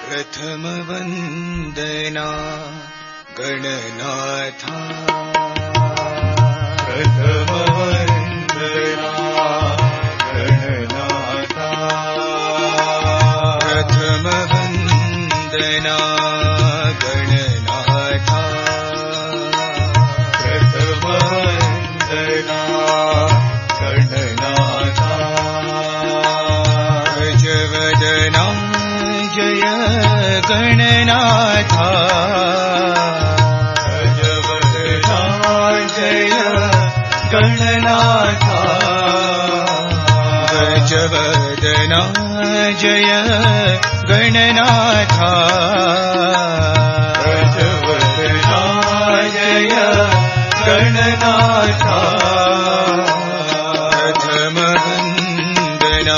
प्रथम वंदना गणनाथा प्रथम वंदना गणनाथा प्रथम वंदना गणनाथा प्रथम वंदना गणनाथा गजवदना जय गणनाथा गजवदना जय गणनाथा गजवदना जय गणनाथा गजवदना जय गणनाथा प्रथम वंदना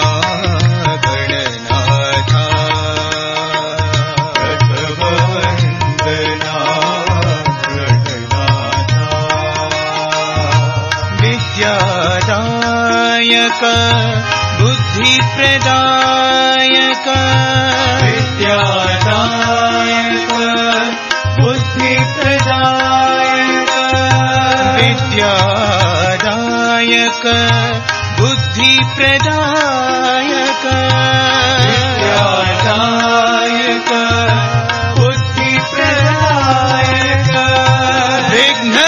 विद्यादायक बुद्धि प्रदायक विद्यादायक बुद्धि प्रदायक विद्यादायक बुद्धि प्रदायक विद्यादायक बुद्धि प्रदायक विघ्न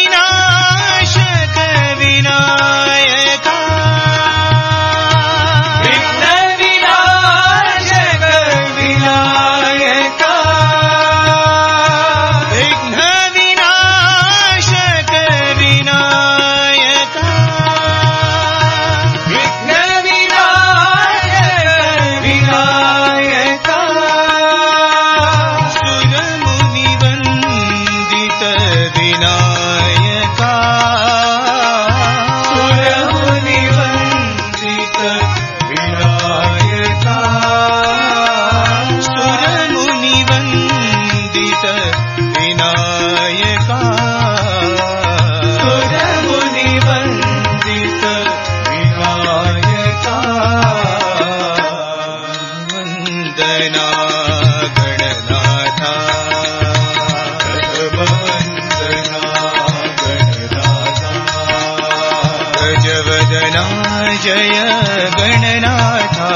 जय गणनाथा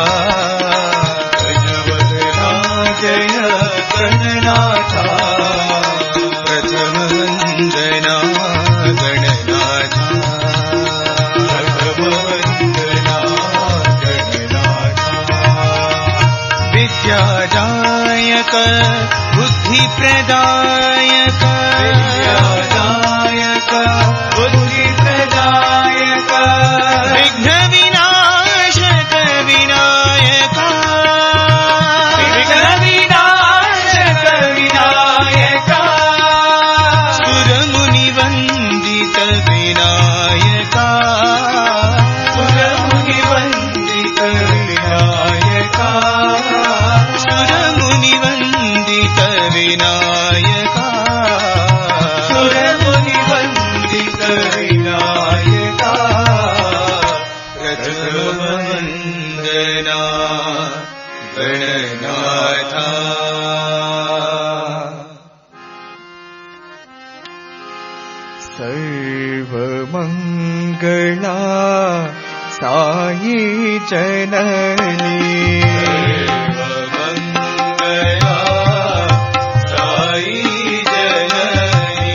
गजवदना जय गणनाथा प्रथम वंदना गणनाथा प्रथम वंदना गणनाथा विद्यादायक बुद्धि प्रदायक विद्यादायक बुद्धि प्रदायक विघ्न विनाशक विनायक विघ्न विनाशक विनायक सुर मुनि वंदित विनायक सुर मुनि वंदित विनायक सुर मुनि वंदित विनायक सुर मुनि वंदित विनायक वंदना गणनाथा सर्वमंगला साई जननी सर्वमंगला साई जननी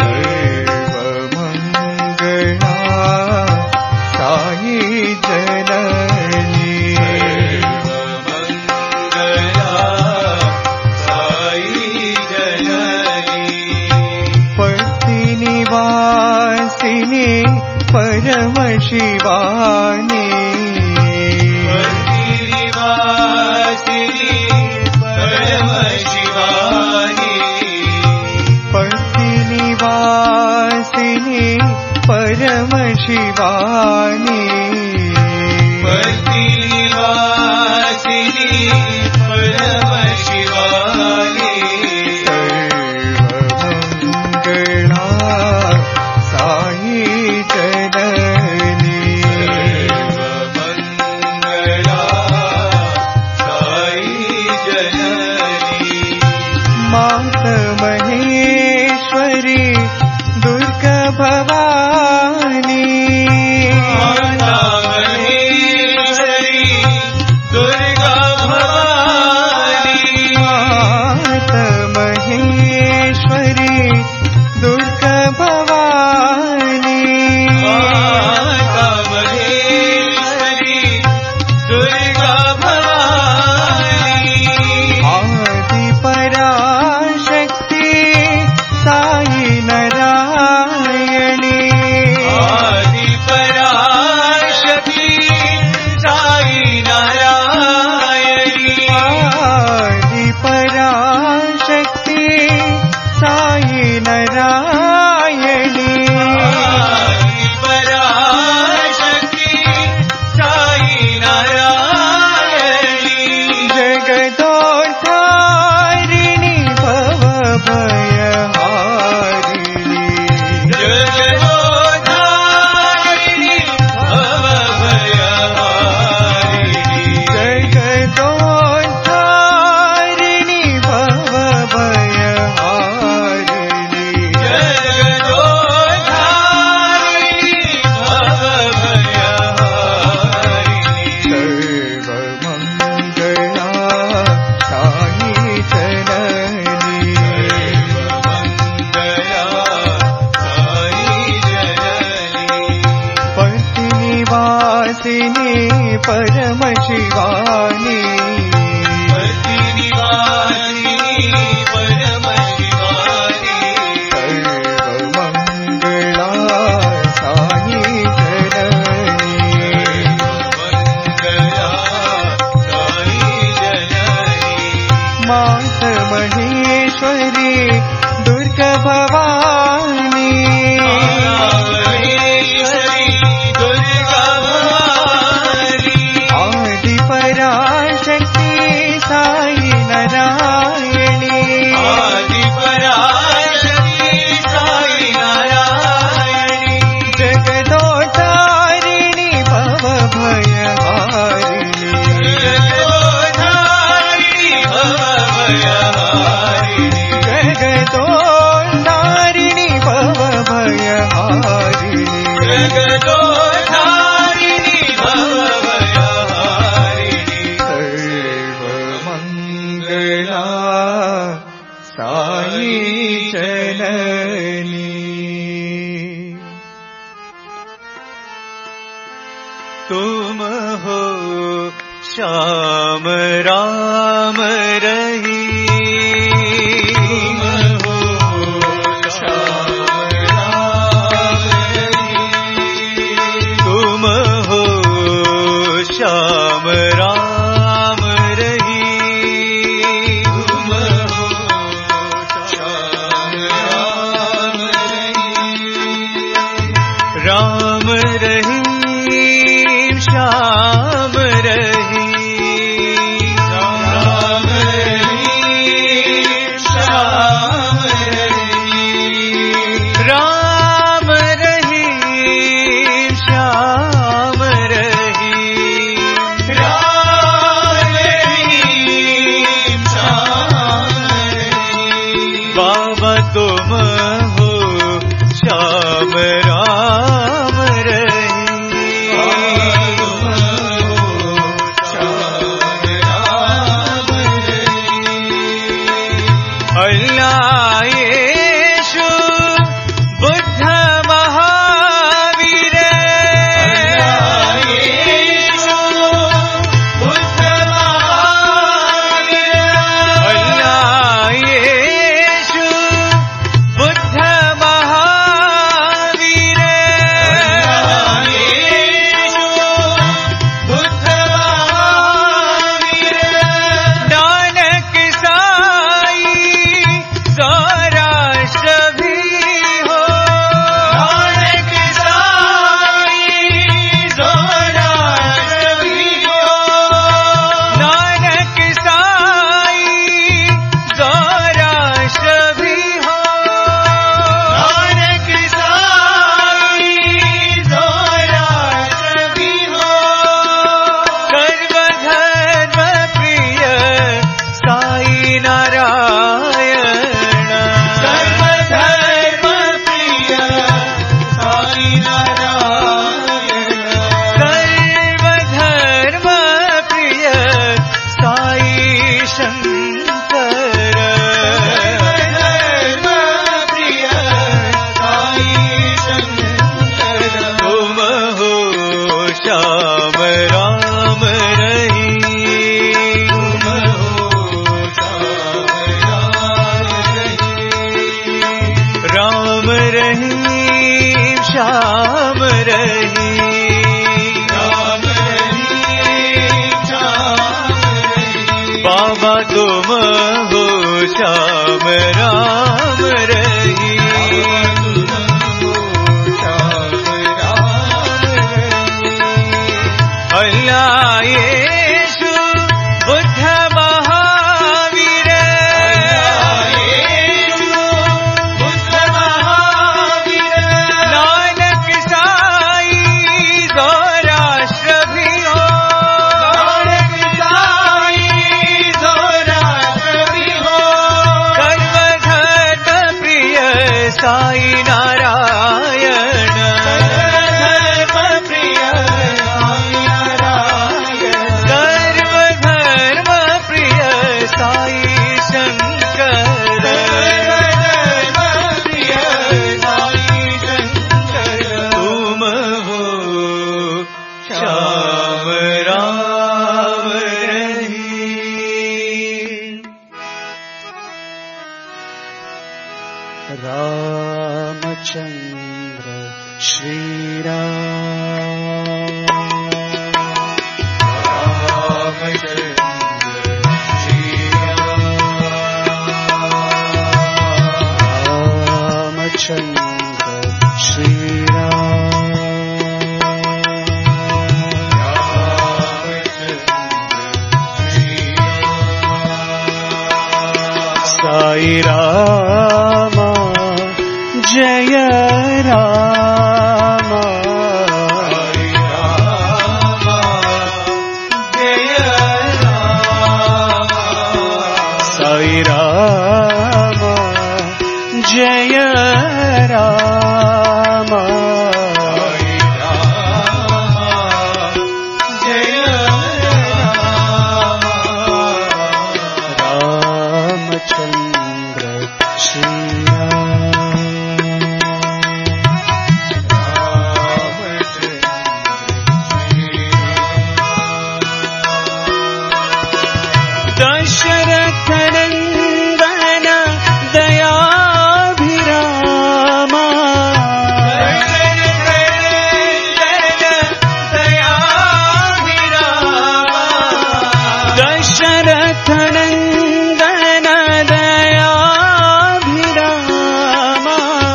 सर्वमंगला साई जननी वासिनी परम शिवानी वासिनी परम शिवानी पतिनी वासिनी परम शिवानी पतिनी वासिनी परम शिवानी सर्वमंगला साई जननी परम शिवानी पति निवासिनी परम शिवानी सर्वमंगला साई जननी मंगला साई जननी मात महेश्वरी दुर्गा भवानी तुम हो श्याम राम रही तुम हो श्याम राम रही तुम हो श्याम राम रही तुम हो श्याम राम रही राम रही श्याम रही राम रही श्याम रही राम रही श्याम रही राम रही श्याम रही बाबा तुम हो श्याम राम रही श्याम रही राम रही श्याम रही बाबा तुम हो श्याम राम रही श्याम राम रही अल्लाह यीशु बुद्ध महावीर साई रामा जय रामा साई रामा जय रामा रामचंद्र श्री दशरथ नंदन दयाभिरामा दशरथ नंदन दयाभिरामा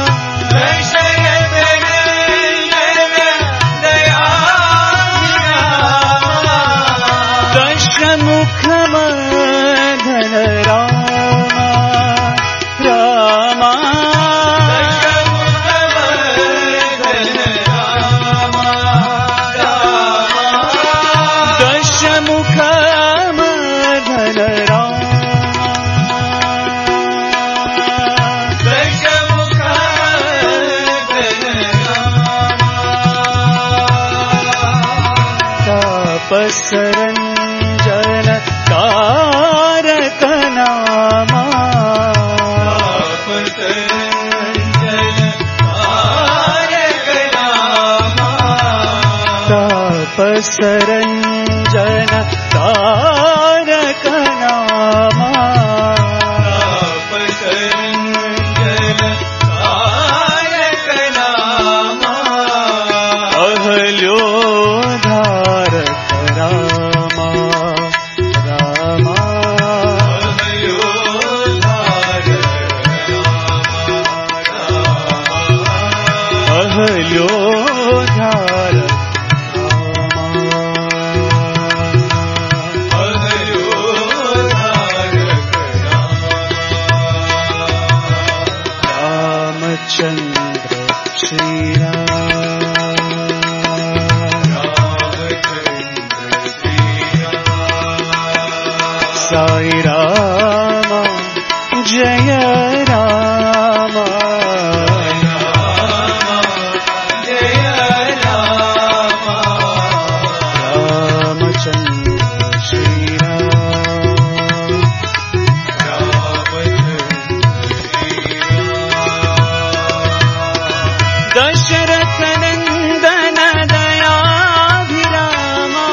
दशमुख मदन रामा रामा दशमुख मदन तापसरंजन तारक नामा तापसरंजन तारक नामा अहल्योधारक रामा रामा अहल्योधारक रामचंद्र श्री साई रामा जय रामा रामचंद्र श्री दशरथ नंदन दयाभिरामा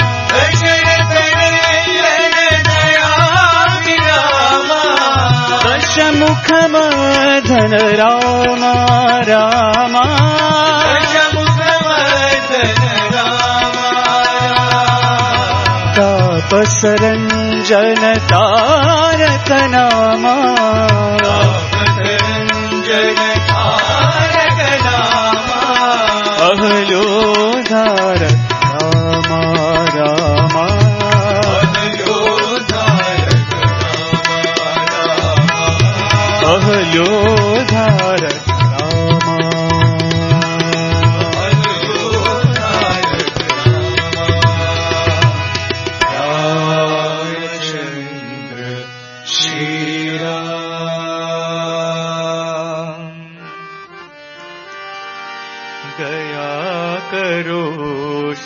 दशमुख मदन रामा रामा तापसरंजन तारक नामा अहल्योधारक रामा रामा अहल्योधारक रामा रामचंद्र श्री राम गया करो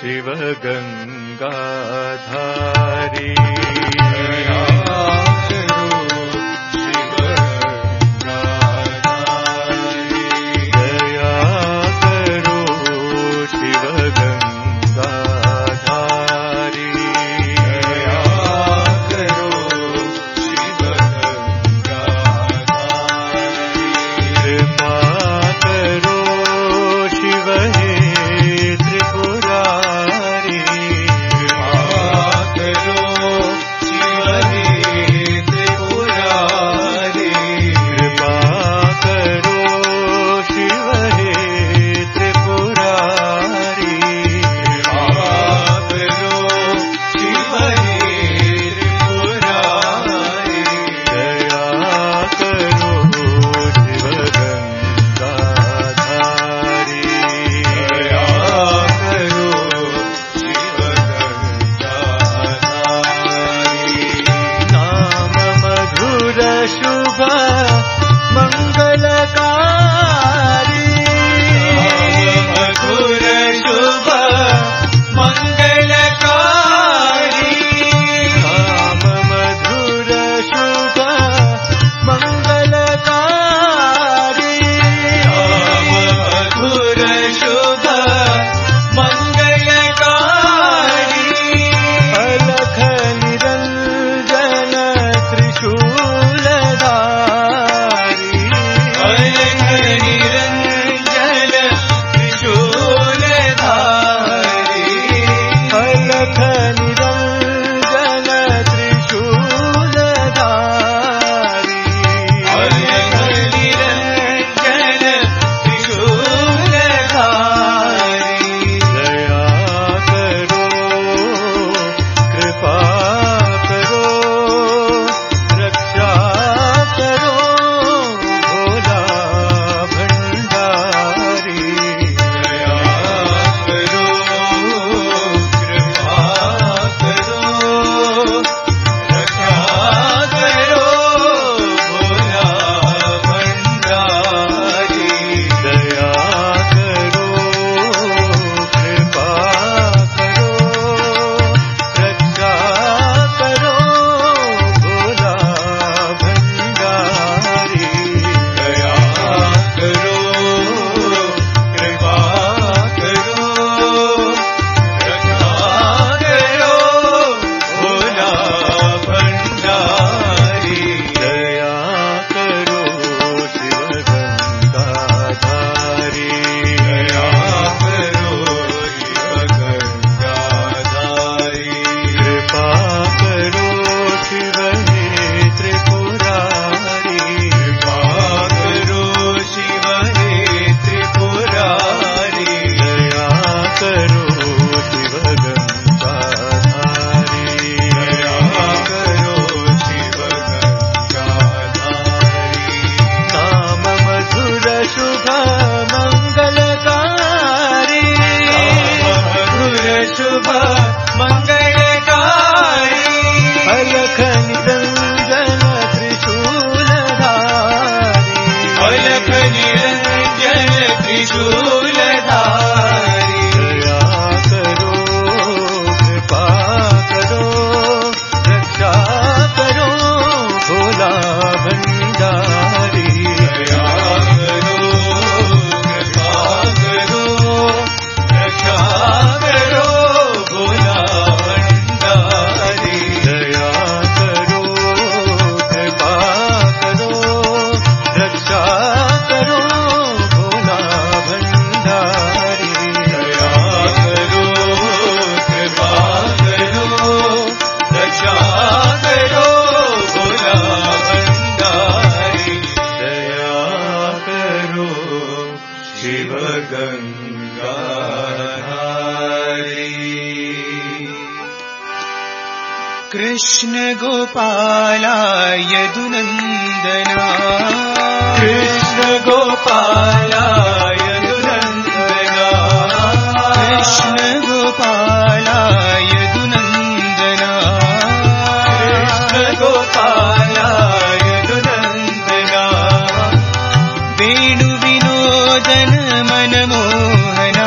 कृष्ण गोपाला यदुनन्दना कृष्ण गोपाला यदुनन्दना कृष्ण गोपाला यदुनन्दना कृष्ण गोपाला यदुनन्दना वेणु विनोदन मनमोहना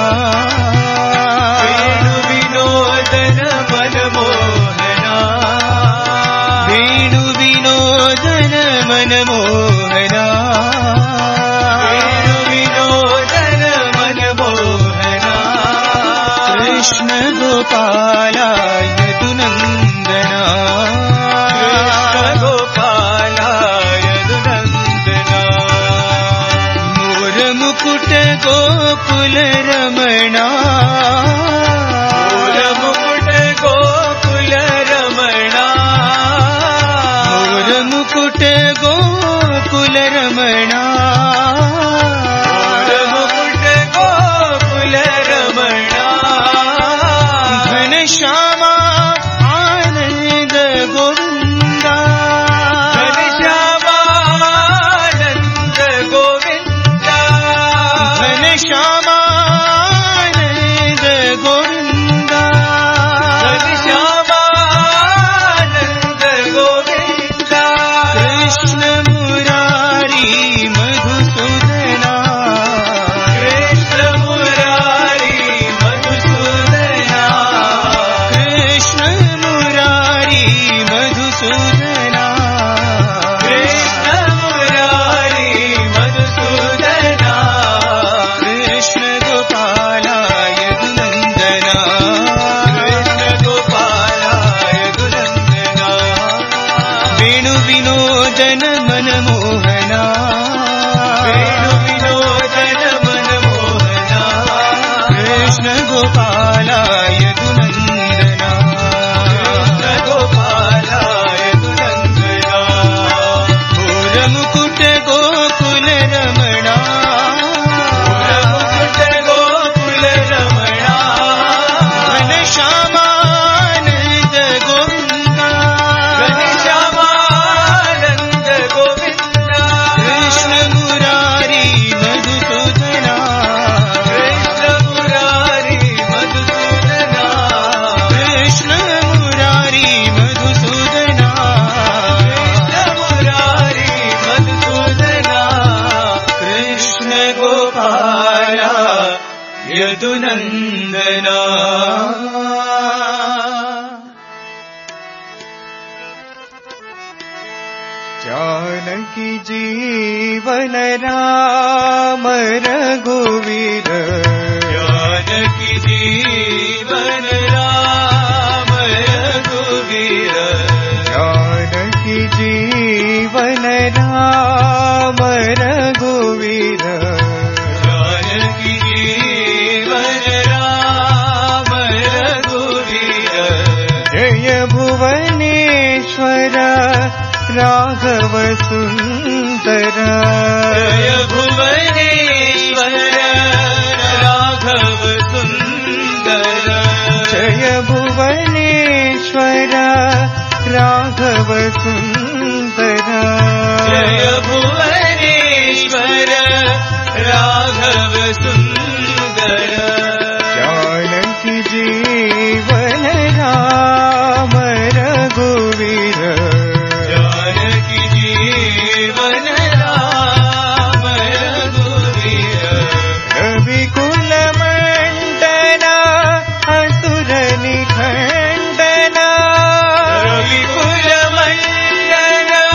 वेणु विनोदन मनमोहना वेणु विनोदन मनमोहना वेणु विनोदन मनमोहना कृष्ण गोपाला यदुनन्दना कृष्ण गोपाला यदुनन्दना मोर मुकुट गोकुल रमणा मोर मुकुट गोकुल रमणा मोर मुकुट गोकुल रमणा मोर मुकुट गोकुल रमणा घनश्यामा आनंद गोविंदा घनश्यामा आनंद गोविंदा घनश्यामा आनंद गोविंदा घनश्यामा आनंद गोविंदा कृष्ण मुरारी मधुसूदना कृष्ण मुरारी मधुसूदना कृष्ण मुरारी मधुसूदना कृष्ण मुरारी मधुसूदना कृष्ण गोपाला यदुनन्दना कृष्ण गोपाला यदुनन्दना वेणु विनोदन मनमोहना वेणु विनोदन मनमोहना कृष्ण गोपाला यदुनन्दना कृष्ण गोपाला यदुनन्दना घोर मुकुट गोकुल रमणा घोर मुकुट गोकुल रमणा घनश्यामानन्द गोविन्दा घनश्यामानन्द गोविन्दा कृष्ण मुरारी मधुसूदना कृष्ण मुरारी मधुसूदना कृष्ण मुरारी मधुसूदना कृष्ण मुरारी मधुसूदना कृष्ण गोपाला यदुनन्दना जानकी जीवन राम रघुवीर जानकी जीवन राम रघुवीर जानकी जीवन राम रघुवीर जानकी जीवन राम रघुवीर जय भुवनेश्वर राघव सुंदर जय भुवनेश्वर राघव सुंदर जय भुवनेश्वर राघव सुंदर जय भुवनेश्वर राघव सुंदर जानकी जीवन राम रघुवीर जानकी जीवन राम रघुवीर रविकुल मंडना असुर निखंडना रविकुल मंडन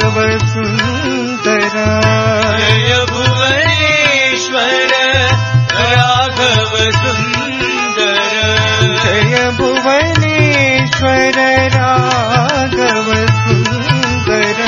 सुन्दरा जय भुवनेश्वर राघव सुन्दर जय भुवनेश्वर राघव सुन्दर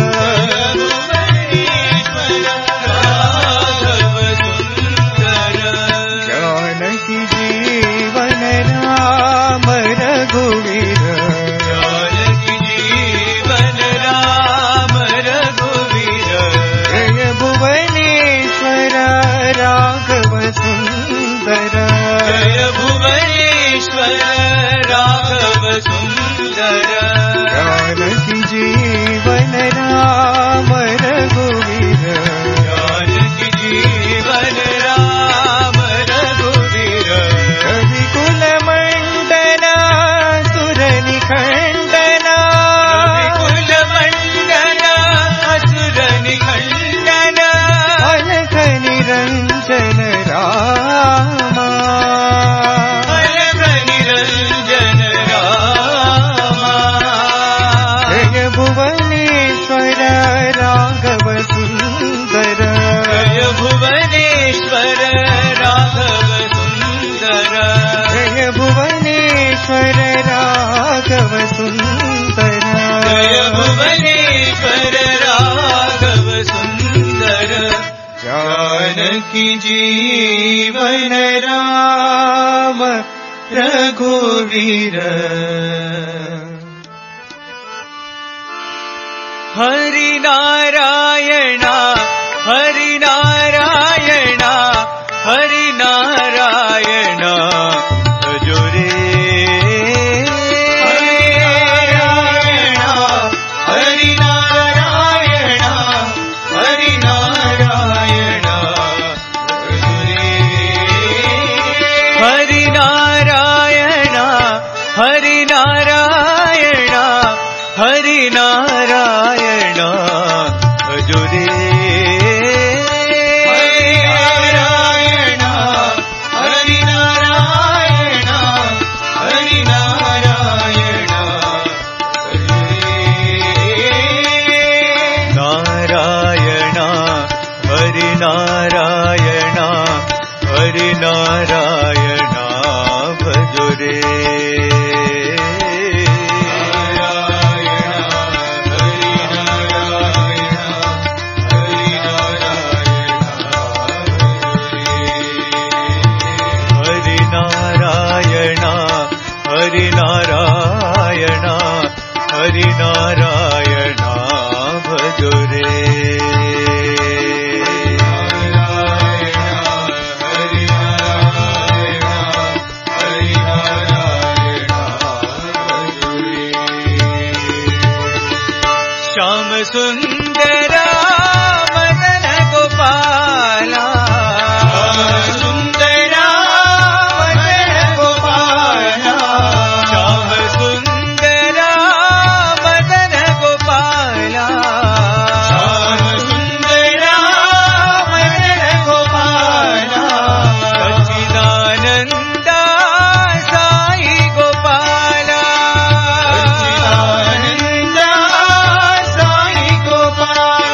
जानकी जीवन राम रघुवीर जानकी जीवन राम रघुवीर जय भुवनेश्वर राघव सुन्दर जय भुवनेश्वर राघव सुन्दर जानकी जीवन राम रघुवीर जानकी जीवन राम रघुवीर कविकुल मण्डना सुरनिखण्डना कुल मण्डन असुर निखण्डन अलख निरञ्जन रामा अलख निरञ्जन रामा जय भुवनेश्वर राघव सुन्दर जय भुवनेश्वर राघव सुन्दर जय भुवनेश्वर राघव सुन्दर जय भुवनेश्वर राघव सुन्दर जानकी जीवन राम रघुवीर हरि नारायण हरि नारायण हरि नारायण भजो रे हरि नारायण हरि नारायण भजो रे हरि नारायण हरि नारायण हरि नारायण भजो रे हरि नारायण हरि नारायण हरि नारायण भजो रे नारायण हरि नारायण हरि नारायण भजो रे हरि नारायण हरि नारायण भजो रे श्याम सुन्दरा मदन गोपाला सुन्दरा मदन गोपाला श्याम सुन्दरा मदन गोपाला श्याम सुन्दरा मदन गोपाला सच्चिदानन्दा साई गोपाला सच्चिदानन्दा साई गोपाला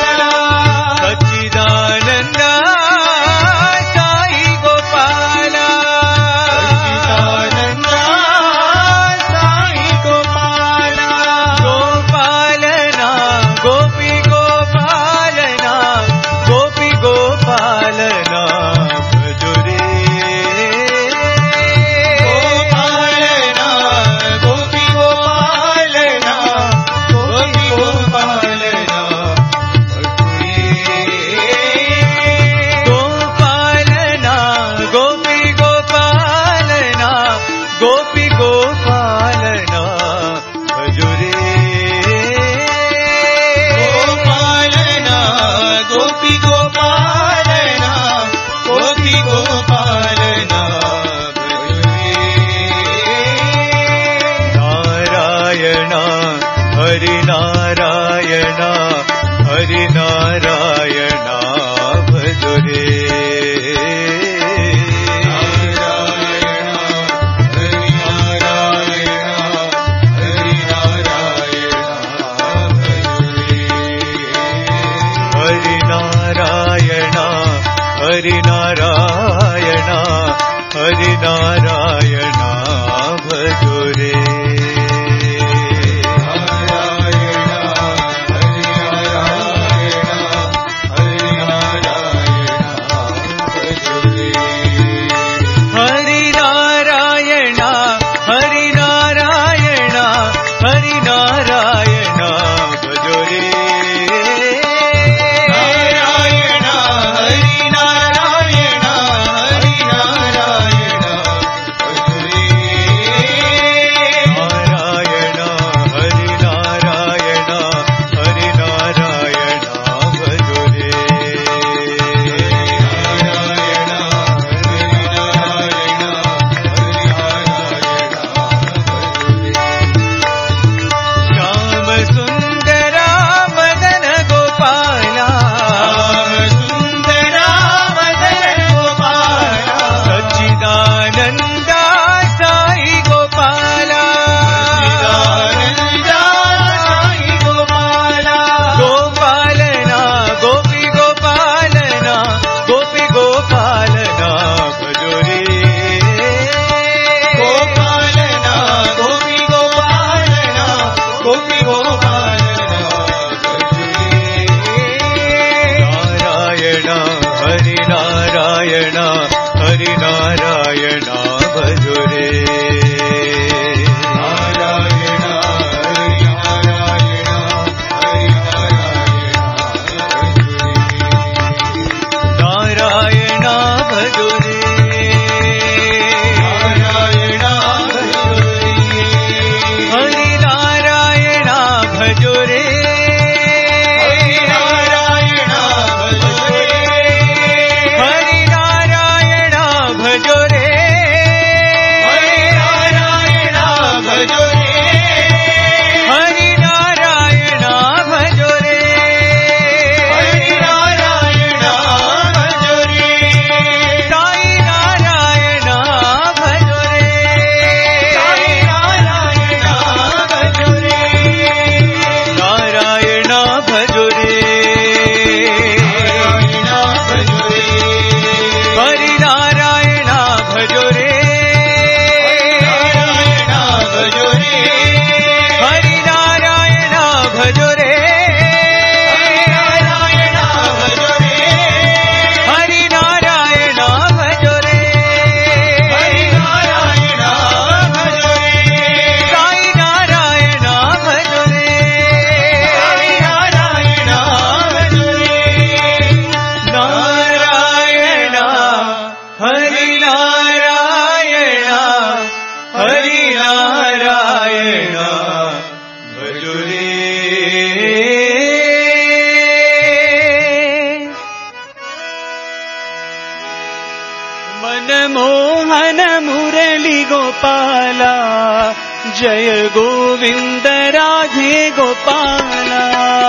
गोपाला जय गोविंद राधे गोपाला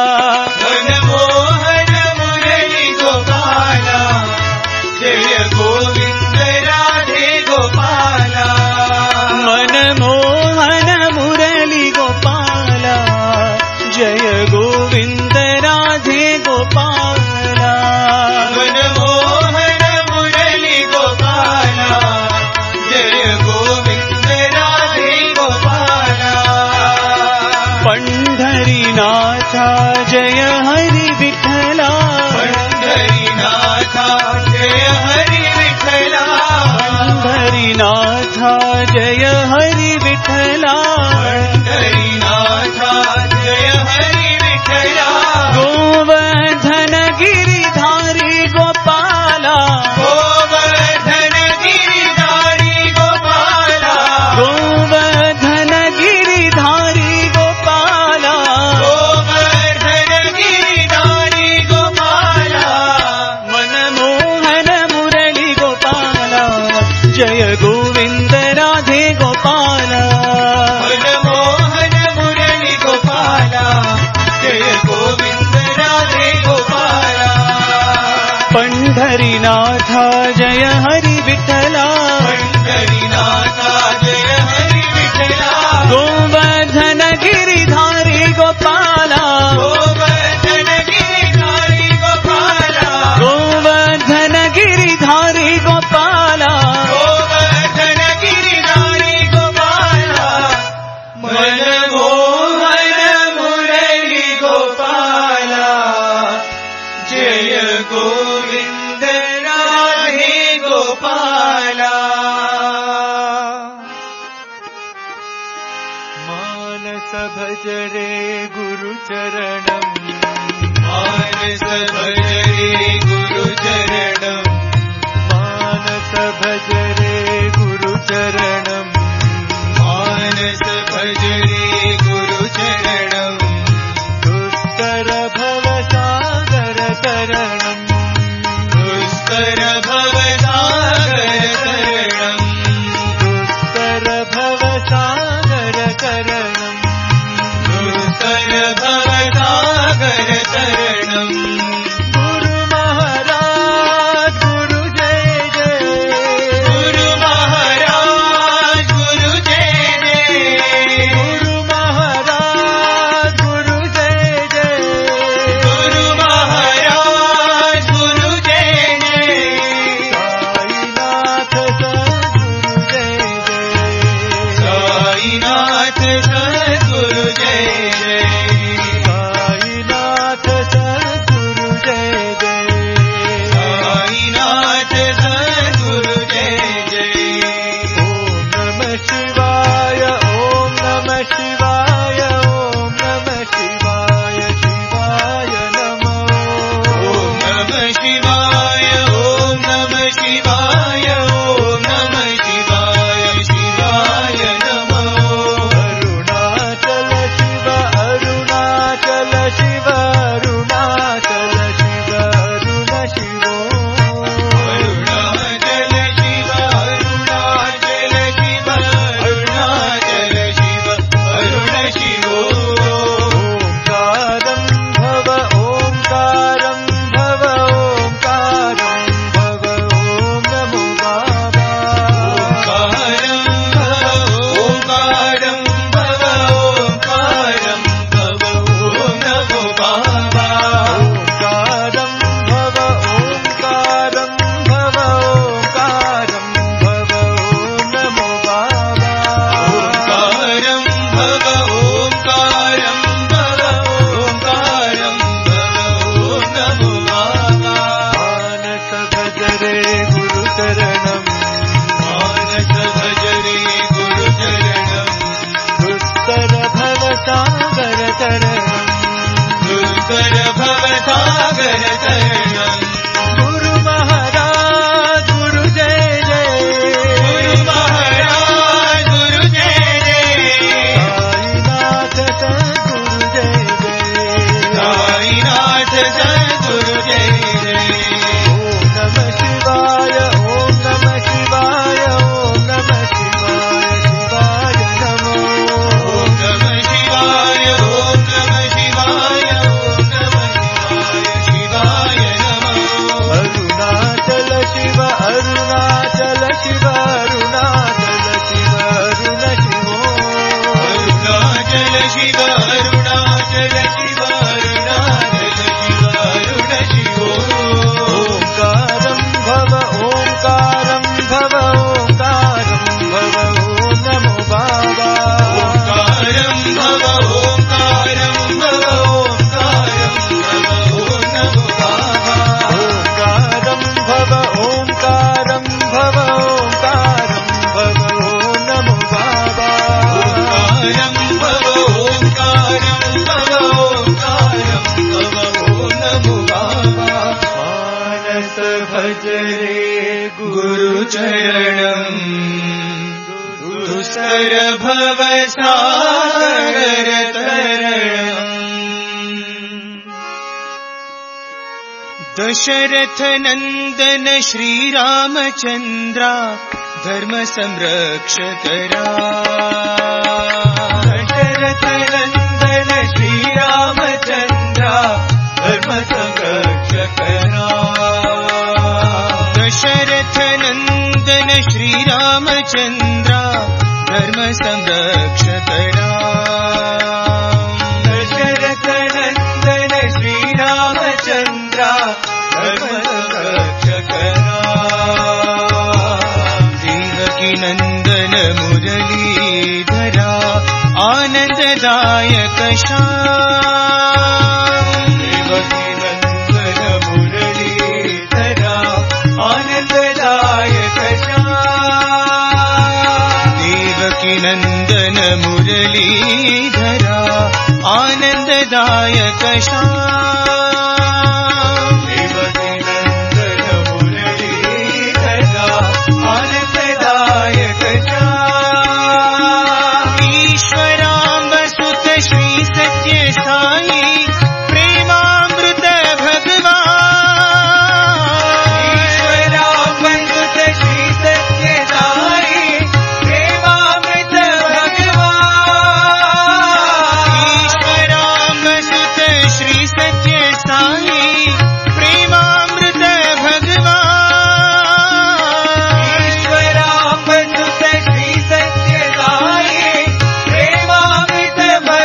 मनमोहन मुरली गोपाला जय गोविंद राधे गोपाला मनमोहन मुरली गोपाला जय गोविंद राधे गोपाला मनमोहन मुरली गोपाला जय गोविंद राधे गोपाला पंढरीनाथा जय हरि विठला पंढरीनाथा जय हरि विठला पंढरीनाथा जय हरि विठला पंढरीनाथा जय हरि विठला गोवर्धन गिरिधारी गोपाला गोवर्धन गिरिधारी गोपाला गोवर्धन गिरिधारी गोपाला गोवर्धन गिरिधारी गोपाला मनमोहन मुरली गोपाला जय गोविंद राधे गोपाला मनमोहन मुरली गोपाला जय गोविंद राधे गोपाला पंढरीनाथा जय हरि विठला पंढरीनाथा जय हरि विठला गोवर्धन गिरिधारी गोपाला गोवर्धन गिरिधारी गोपाला गोवर्धन गिरिधारी गोपाला गोवर्धन गिरिधारी गोपाला मनमोहन मुरली गोपाला जय गोविंद राधे गोपाला मानस भज रे गुरु चरणम मानस भज रे गुरु चरणम मानस भज रे गुरु चरणम मानस भज रे गुरु चरणम दुष्कर भव सागर तरणम दुष्कर भव सागर तरणम दुष्कर भव सागर तरणम दुष्कर भव सागर तरणम गुरु महाराज गुरु जय जय गुरु महाराज शिव अरुणाचल शिव अरुणाचल शिव अरुण शिवो ओंकारं भव ओंकारं भव ओंकारं भव ओं नमो बाबा ओंकारं भव ओंकारं भव ओंकारं भव ओं नमो बाबा ओंकारं भव ओंकारं भव ओंकारं भव ओं नमो बाबा ओंकारं भव ओंकारं भव ओंकारं भव ओं नमो बाबा मानस भज रे गुरुचरणम् दुस्तर भव सागर तरणम् दशरथ नन्दन श्रीरामचन्द्रा धर्म संरक्षकरा दशरथ नन्दन श्रीरामचन्द्रा धर्म संरक्षकरा दशरथ नन्दन श्रीरामचन्द्रा धर्म संरक्षकरा दशरथ नन्दन श्रीरामचन्द्रा धर्म संरक्षकरा देवकी नन्दन मुरलीधरा आनन्ददायक श्याम देवकी नन्दन मुरलीधरा आनन्ददायक श्याम देवकी नन्दन मुरलीधरा आनन्ददायक श्याम देवकी नन्दन मुरलीधरा आनन्ददायक श्याम ईश्वराम्ब सुत श्री सत्य साई प्रेमामृत भगवान ईश्वराम्ब सुत श्री सत्य साई प्रेमामृत भगवान ईश्वराम्ब सुत श्री सत्य साई प्रेमामृत भगवान ईश्वराम्ब सुत श्री सत्य साई प्रेमामृत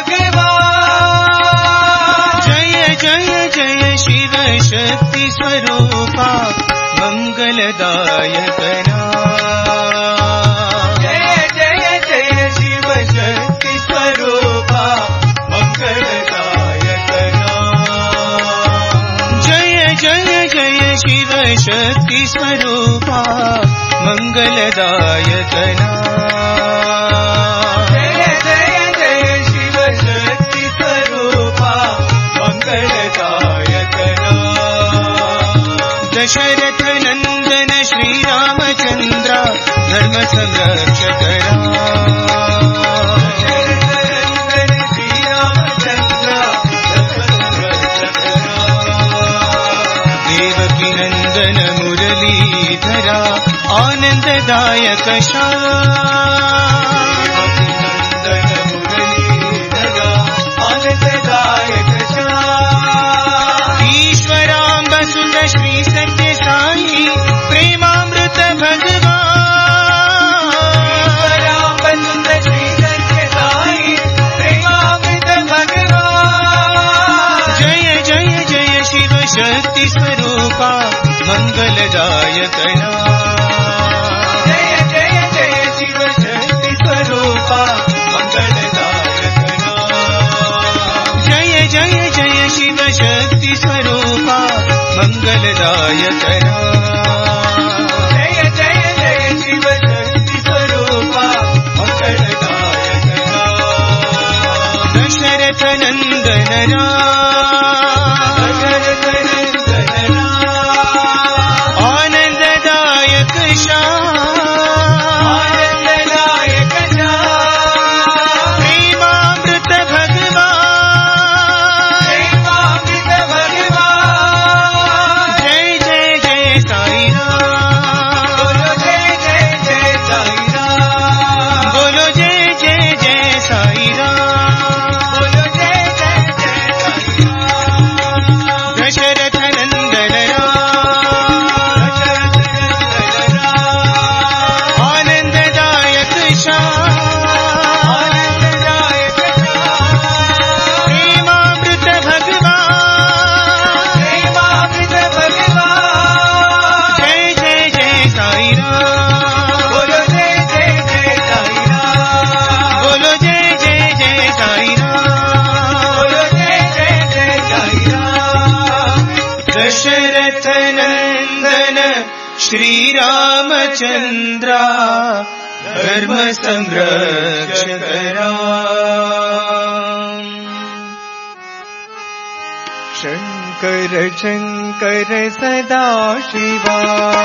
भगवान जय जय जय शिव शक्ति स्वरूपा मंगलदायक जय जय जय शिव शक्ति स्वरूपा मंगलदायक जय जय जय शिव शक्ति स्वरूपा मंगलदायक जय जय जय शिव शक्ति स्वरूपा मंगलदायक दशरथ नंदन श्रीरामचंद्र धर्म संरक्षकरा देवकी नंदन मुरलीधरा आनन्ददायक ईश्वराम्ब सुत श्री सत्य साई प्रेमामृत भगवान जय जय जय शिव शक्ति स्वरूपा मंगलदायक जय जय जय शिव शक्ति स्वरूपा मंगलदायक जय जय जय शिव शक्ति स्वरूपा मंगलदायक जय जय जय शिव शक्ति स्वरूपा मंगलदायक दशरथ नंदन दशरथ नन्दन आनन्ददायक श्याम आनन्ददायक श्याम प्रेमामृत भगवान प्रेमामृत भगवान जय जय जय साई राम बोलो जय जय जय साई राम बोलो जय जय जय साई राम बोलो जय जय जय साई श्रीरामचन्द्रा धर्म संरक्षकरा शंकर शंकर सदा शिवा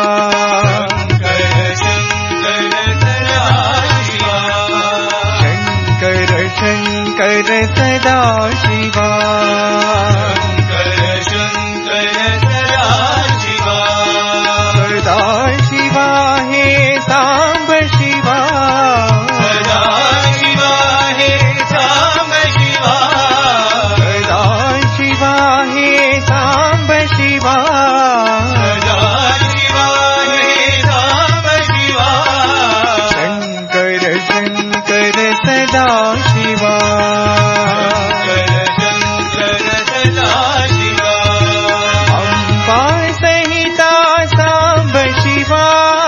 शंकर शंकर सदा शिवा सदा शिवा हे सांब शिवा सदा शिवा हे सांब शिवा सदा शिवा हे सांब शिवा सदा शिवा हे सांब शिवा शंकर शंकर सदा शिवा शंकर सदा शिवा अम्बा सहिता सांब शिवा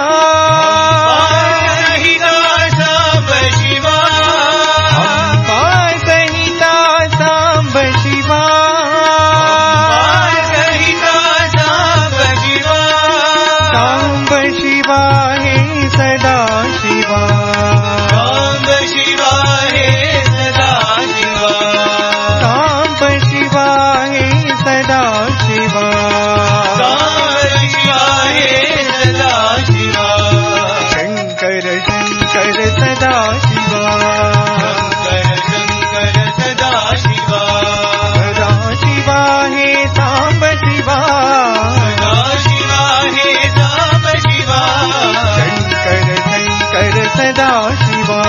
सहिता सांब शिवा अम्बा सहिता सांब शिवा सहिता सांब शिवा सांब शिवा हे सदा शिवा सांब शिवा हे सदा शिवा सांब शिवा हे सदा शिवा सांब शिवा हे सदा शिवा शंकर शंकर सदा शिवा शंकर सदा शिवा सदा शिवा हे सांब शिवा सदा शिवा हे सांब शिवा शंकर शंकर सदा शिवा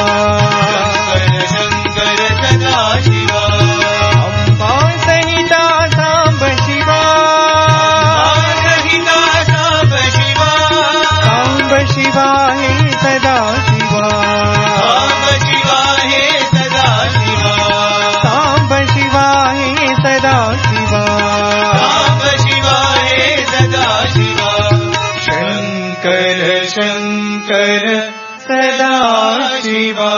शंकर सदा शिवा अम्बा सहिता सांब शिवा सहिता सांब शिवा सांब शिवा हे सदा शिवा सांब शिवा हे सदा शिवा सांब शिवा हे सदा शिवा सांब शिवा हे सदा शिवा शंकर शंकर सदा शिवा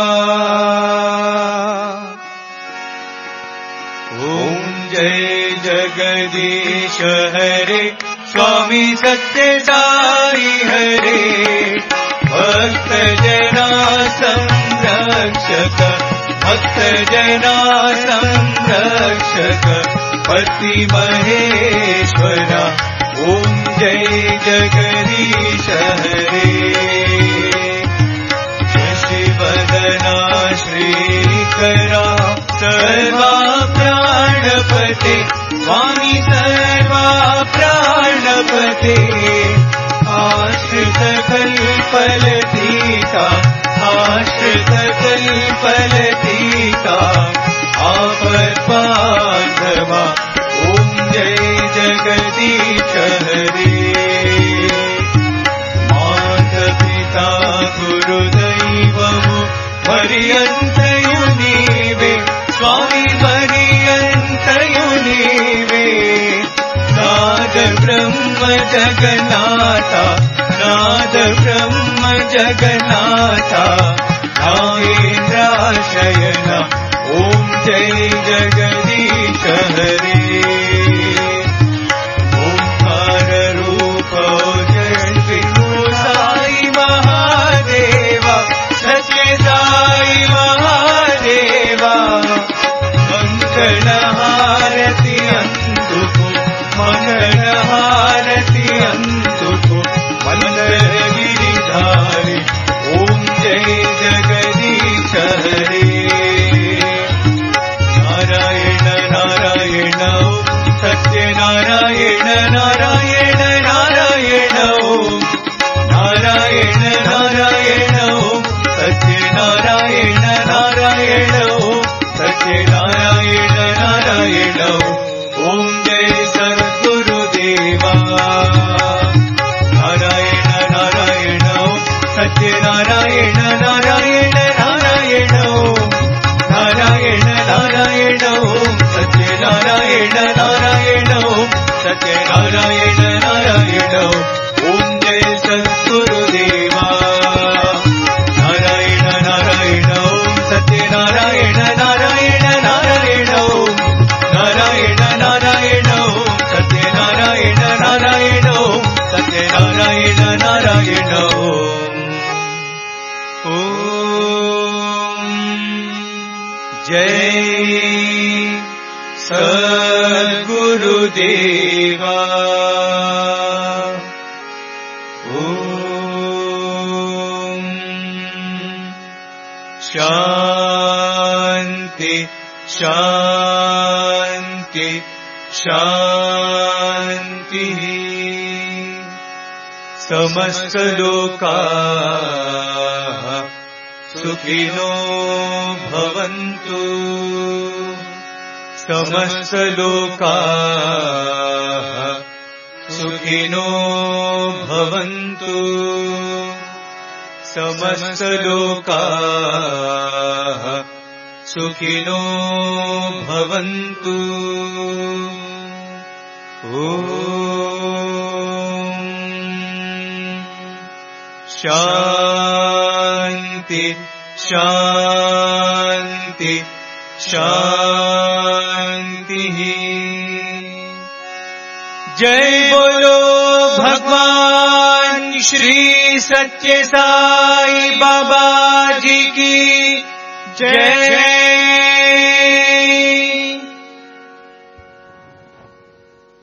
ॐ जय जगदीश हरे स्वामी सत्य साई हरे भक्त जना संरक्षक भक्त जना संरक्षक पति महेश्वरा ॐ जय जगदीश हरे शशिवदना श्रीकरा सर्वा प्राणपते स्वामी सर्वा प्राणपते आश्रित कल्पलतीता आश्रित कल्पलतीता आपद्बान्धवा ॐ जय जगदीश हरे माता गुरुदैवमु पर्यन्तयुनीवे स्वामी पर्यन्तयुनीवे नाद ब्रह्म जगन्नाथा नाद ब्रह्म जगन्नाथा नागेन्द्राशयन ॐ जय जगदीश हरे ओंकार रूप जय साई महादेवा सत्य साई महादेवा मंगल हारति अंतुको मंगल हारति अंतुको मंगल गिरिधारी ओम जय जगदीश हरे नारायण नारायण सत्य नारायण नारायण नारायण ओम नारायण नारायण ओम सत्य नारायण नारायण ओम सत्य नारायण नारायण ओम जय सद्गुरुदेवा नारायण नारायण ओम सत्य नारायण नारायण नारायण ओम नारायण नारायण ओम सत्य नारायण नारायण ओम सत्य नारायण नारायण ओम जय सद्गुरुदेवा नारायण नारायण ओम सत्य नारायण नारायण नारायण ओम नारायण नारायण ओम सत्य नारायण नारायण ओम सत्य नारायण नारायण सद्गुरुदेवा शान्ति शान्ति शान्तिः समस्तलोकाः सुखिनो भवन्तु समस्तलोकाः सुखिनो भवन्तु समस्तलोकाः सुखिनो भवन्तु शान्ति शान्ति शान्तिः जय बोलो भगवान श्री सत्य साई बाबा जी की जय।